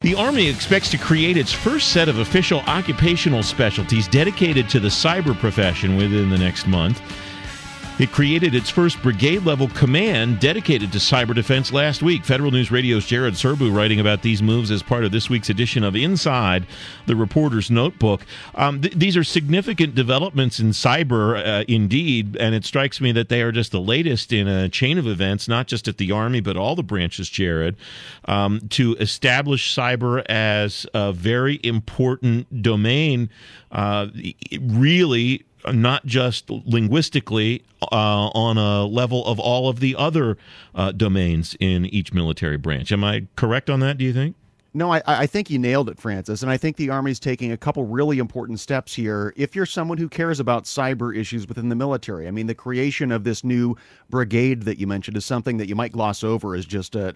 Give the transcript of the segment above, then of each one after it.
The Army expects to create its first set of official occupational specialties dedicated to the cyber profession within the next month. It created its first brigade-level command dedicated to cyber defense last week. Federal News Radio's Jared Serbu writing about these moves as part of this week's edition of Inside the Reporter's Notebook. These are significant developments in cyber, indeed, and it strikes me that they are just the latest in a chain of events, not just at the Army, but all the branches, Jared, to establish cyber as a very important domain, really not just linguistically, on a level of all of the other domains in each military branch. Am I correct on that, do you think? No, I think you nailed it, Francis, and I think the Army's taking a couple really important steps here if you're someone who cares about cyber issues within the military. I mean, the creation of this new brigade that you mentioned is something that you might gloss over as just a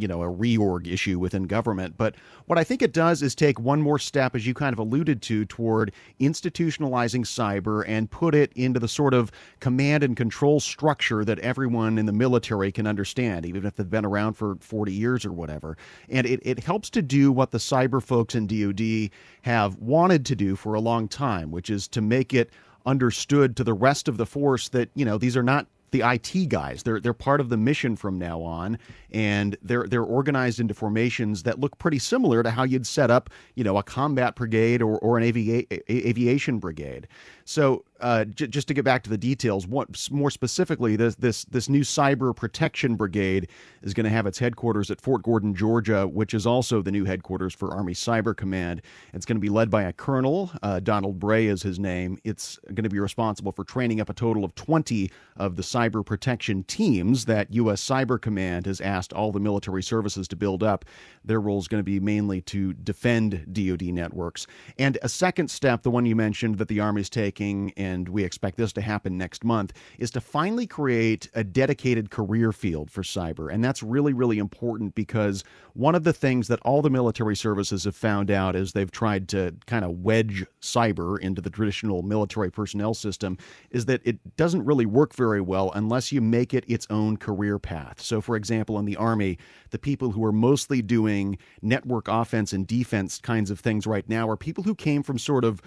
reorg issue within government. But what I think it does is take one more step, as you kind of alluded to, toward institutionalizing cyber and put it into the sort of command and control structure that everyone in the military can understand, even if they've been around for 40 years or whatever. And it helps to do what the cyber folks in DoD have wanted to do for a long time, which is to make it understood to the rest of the force that, these are not the IT guys. They're part of the mission from now on, and they're organized into formations that look pretty similar to how you'd set up, a combat brigade or an aviation brigade. So just to get back to the details, more specifically, this new Cyber Protection Brigade is going to have its headquarters at Fort Gordon, Georgia, which is also the new headquarters for Army Cyber Command. It's going to be led by a colonel. Donald Bray is his name. It's going to be responsible for training up a total of 20 of the cyber protection teams that U.S. Cyber Command has asked all the military services to build up. Their role is going to be mainly to defend DoD networks. And a second step, the one you mentioned that the Army's taking, and we expect this to happen next month, is to finally create a dedicated career field for cyber. And that's really, really important because one of the things that all the military services have found out as they've tried to kind of wedge cyber into the traditional military personnel system is that it doesn't really work very well unless you make it its own career path. So, for example, in the Army, the people who are mostly doing network offense and defense kinds of things right now are people who came from sort of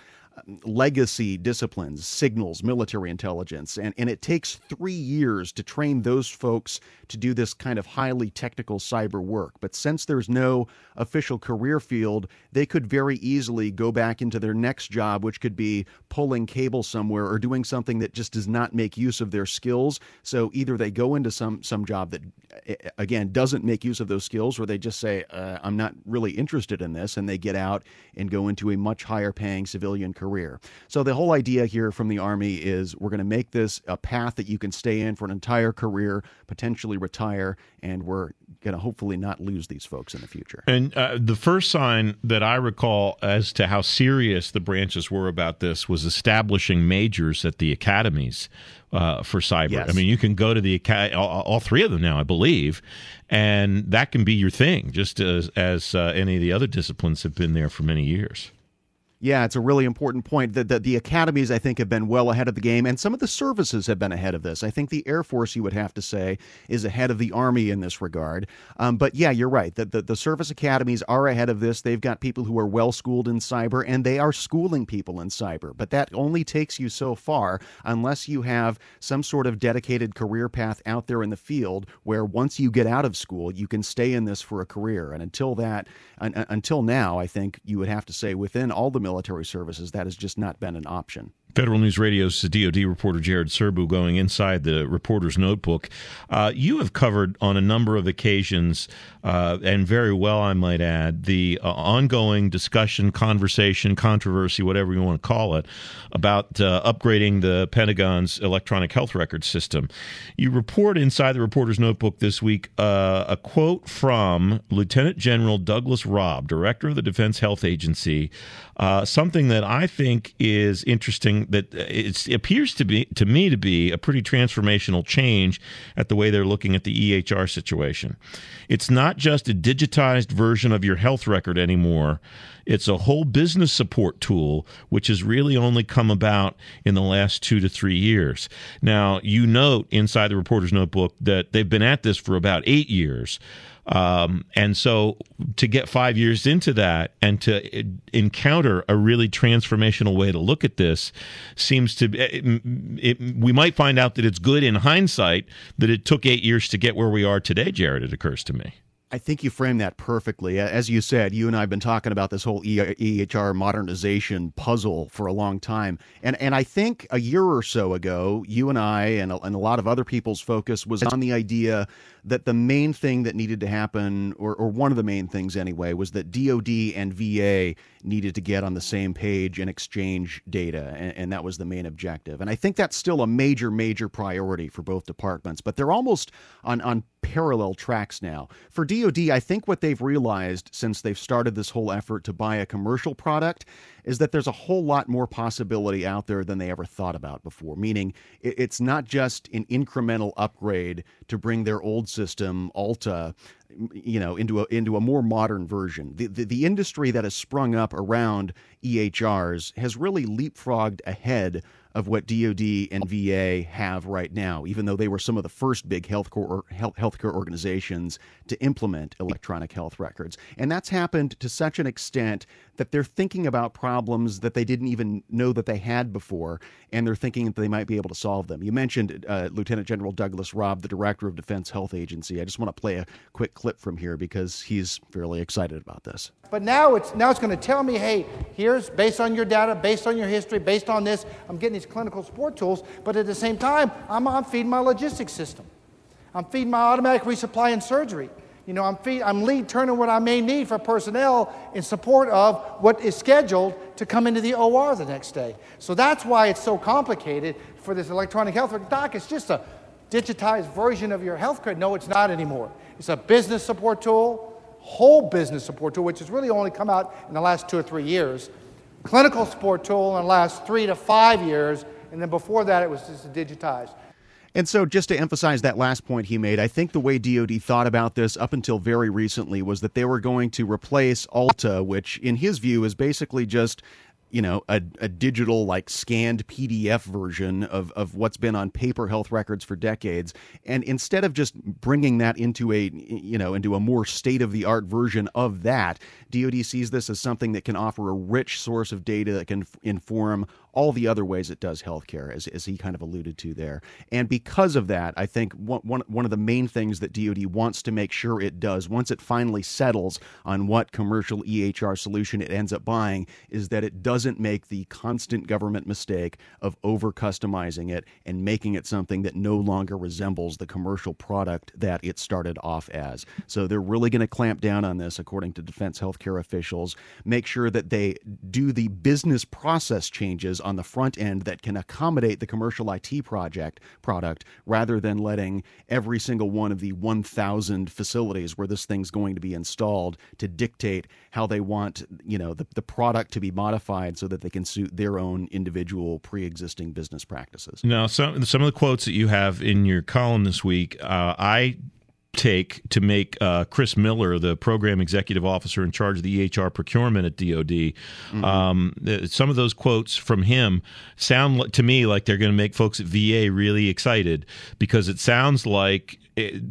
legacy disciplines, signals, military intelligence, and it takes 3 years to train those folks to do this kind of highly technical cyber work. But since there's no official career field, they could very easily go back into their next job, which could be pulling cable somewhere or doing something that just does not make use of their skills. So either they go into some job that, again, doesn't make use of those skills, or they just say, I'm not really interested in this, and they get out and go into a much higher paying civilian career. So the whole idea here from the Army is we're going to make this a path that you can stay in for an entire career, potentially retire, and we're going to hopefully not lose these folks in the future. And the first sign that I recall as to how serious the branches were about this was establishing majors at the academies for cyber. Yes. I mean, you can go to the all three of them now, I believe, and that can be your thing, just as any of the other disciplines have been there for many years. Yeah, it's a really important point. The academies, I think, have been well ahead of the game, and some of the services have been ahead of this. I think the Air Force, you would have to say, is ahead of the Army in this regard. But yeah, you're right. The service academies are ahead of this. They've got people who are well-schooled in cyber, and they are schooling people in cyber. But that only takes you so far unless you have some sort of dedicated career path out there in the field where once you get out of school, you can stay in this for a career. And until now, I think you would have to say within all the military services, that has just not been an option. Federal News Radio's DoD reporter Jared Serbu going inside the reporter's notebook. You have covered on a number of occasions, and very well, I might add, the ongoing discussion, conversation, controversy, whatever you want to call it, about upgrading the Pentagon's electronic health record system. You report inside the reporter's notebook this week a quote from Lieutenant General Douglas Robb, Director of the Defense Health Agency, something that I think is interesting, that it appears to me to be a pretty transformational change at the way they're looking at the EHR situation. It's not just a digitized version of your health record anymore. It's a whole business support tool, which has really only come about in the last 2 to 3 years. Now, you note inside the reporter's notebook that they've been at this for about 8 years. And so to get 5 years into that and to encounter a really transformational way to look at this seems to we might find out that it's good in hindsight that it took 8 years to get where we are today, Jared, it occurs to me. I think you framed that perfectly. As you said, you and I have been talking about this whole EHR modernization puzzle for a long time. And I think a year or so ago, you and I and a lot of other people's focus was on the idea that the main thing that needed to happen, or one of the main things anyway, was that DoD and VA needed to get on the same page and exchange data. And that was the main objective. And I think that's still a major, major priority for both departments. But they're almost on parallel tracks now. For DoD, I think what they've realized since they've started this whole effort to buy a commercial product is that there's a whole lot more possibility out there than they ever thought about before, meaning it's not just an incremental upgrade to bring their old system, Alta, into a more modern version. The industry that has sprung up around EHRs has really leapfrogged ahead of what DoD and VA have right now, even though they were some of the first big healthcare organizations to implement electronic health records. And that's happened to such an extent that they're thinking about problems that they didn't even know that they had before, and they're thinking that they might be able to solve them. You mentioned Lieutenant General Douglas Robb, the Director of Defense Health Agency. I just want to play a quick clip from here because he's fairly excited about this. But now it's going to tell me, hey, here's, based on your data, based on your history, based on this, I'm getting these clinical support tools, but at the same time, I'm feeding my logistics system. I'm feeding my automatic resupply and surgery. I'm lead turning what I may need for personnel in support of what is scheduled to come into the OR the next day. So that's why it's so complicated for this electronic health record. Doc, it's just a digitized version of your health card. No, it's not anymore. It's a business support tool, whole business support tool, which has really only come out in the last 2 or 3 years. Clinical support tool in the last 3 to 5 years, and then before that it was just digitized. And so just to emphasize that last point he made, I think the way DoD thought about this up until very recently was that they were going to replace Alta, which in his view is basically just a digital, like, scanned PDF version of what's been on paper health records for decades. And instead of just bringing that into a more state-of-the-art version of that, DoD sees this as something that can offer a rich source of data that can inform all the other ways it does healthcare, as he kind of alluded to there. And because of that, I think one of the main things that DoD wants to make sure it does, once it finally settles on what commercial EHR solution it ends up buying, is that it doesn't make the constant government mistake of over-customizing it and making it something that no longer resembles the commercial product that it started off as. So they're really going to clamp down on this, according to defense healthcare officials, make sure that they do the business process changes on the front end that can accommodate the commercial IT product, rather than letting every single one of the 1,000 facilities where this thing's going to be installed to dictate how they want the product to be modified so that they can suit their own individual pre-existing business practices. Now, some of the quotes that you have in your column this week, I take to make Chris Miller, the program executive officer in charge of the EHR procurement at DoD. Mm-hmm. Some of those quotes from him sound to me like they're going to make folks at VA really excited, because it sounds like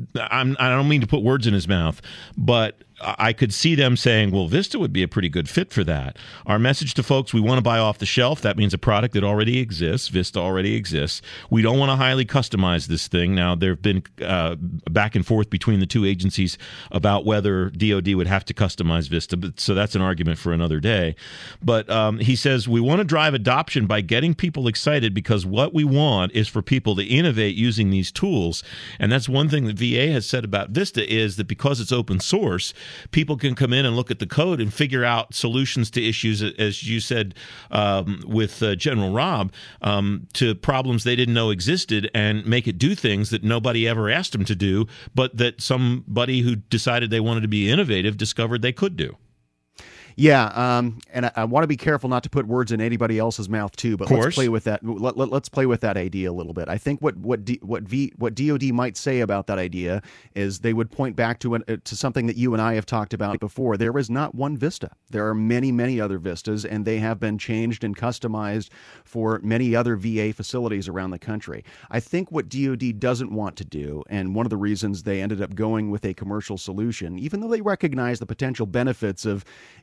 I don't mean to put words in his mouth, but I could see them saying, well, Vista would be a pretty good fit for that. Our message to folks, we want to buy off the shelf. That means a product that already exists. Vista already exists. We don't want to highly customize this thing. Now, there have been back and forth between the two agencies about whether DoD would have to customize Vista, so that's an argument for another day. But he says, we want to drive adoption by getting people excited, because what we want is for people to innovate using these tools. And that's one thing that VA has said about Vista, is that because it's open source, people can come in and look at the code and figure out solutions to issues, as you said with General Robb, to problems they didn't know existed, and make it do things that nobody ever asked them to do, but that somebody who decided they wanted to be innovative discovered they could do. Yeah, and I want to be careful not to put words in anybody else's mouth too. But let's play with that. Let's play with that idea a little bit. I think what DoD might say about that idea is they would point back to something that you and I have talked about before. There is not one Vista. There are many other Vistas, and they have been changed and customized for many other VA facilities around the country. I think what DoD doesn't want to do, and one of the reasons they ended up going with a commercial solution, even though they recognize the potential benefits of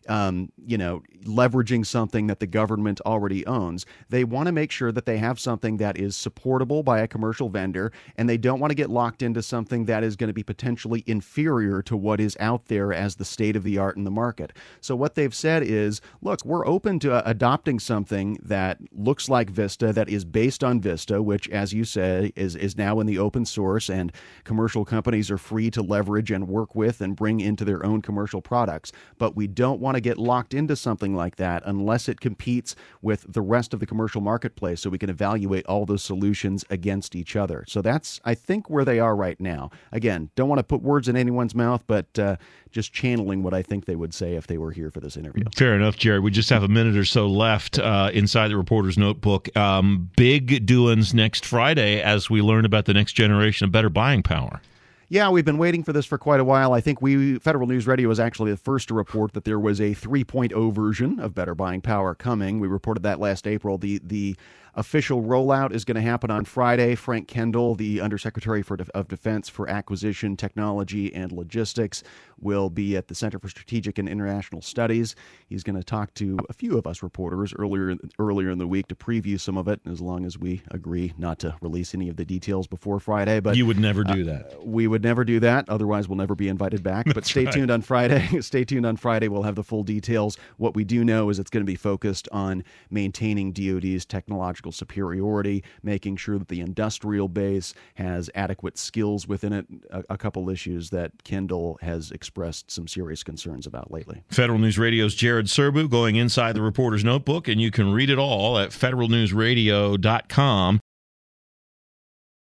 leveraging something that the government already owns, they want to make sure that they have something that is supportable by a commercial vendor, and they don't want to get locked into something that is going to be potentially inferior to what is out there as the state of the art in the market. So what they've said is, look, we're open to adopting something that looks like Vista, that is based on Vista, which, as you say, is now in the open source, and commercial companies are free to leverage and work with and bring into their own commercial products. But we don't want to get locked into something like that unless it competes with the rest of the commercial marketplace, so we can evaluate all those solutions against each other. So that's, I think, where they are right now. Again, don't want to put words in anyone's mouth, but just channeling what I think they would say if they were here for this interview. Fair enough, Jared. We just have a minute or so left inside the Reporter's Notebook. Big doings next Friday as we learn about the next generation of better buying power. Yeah, we've been waiting for this for quite a while. I think Federal News Radio was actually the first to report that there was a 3.0 version of Better Buying Power coming. We reported that last April. The official rollout is going to happen on Friday. Frank Kendall, the Undersecretary of Defense for Acquisition, Technology, and Logistics, will be at the Center for Strategic and International Studies. He's going to talk to a few of us reporters earlier in the week to preview some of it, as long as we agree not to release any of the details before Friday. But you would never do that. We would never do that. Otherwise, we'll never be invited back. But stay tuned on Friday. Stay tuned on Friday. We'll have the full details. What we do know is it's going to be focused on maintaining DoD's technological superiority, making sure that the industrial base has adequate skills within it, a couple issues that Kendall has expressed some serious concerns about lately. Federal News Radio's Jared Serbu going inside the Reporter's Notebook, and you can read it all at federalnewsradio.com.